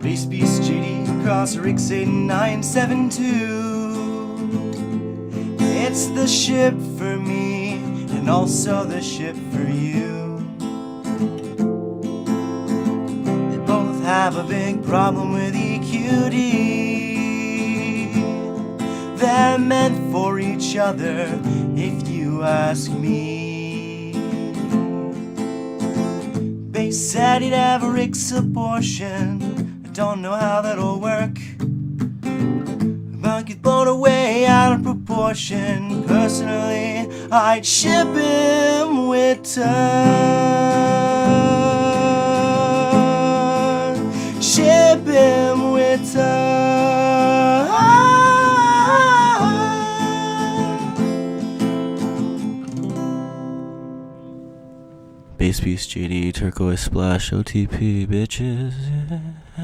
Base Beast GD across Rix 8972. It's the ship for me and also the ship for you. They both have a big problem with EQD. They're meant for each other, if you ask me. Base said he'd have a Rix abortion. I don't know how that'll work. But get blown away out of proportion. Personally, I'd ship him with turn. Ship him with turn. Base Beast GD, Turquoise Splash, OTP, bitches, yeah.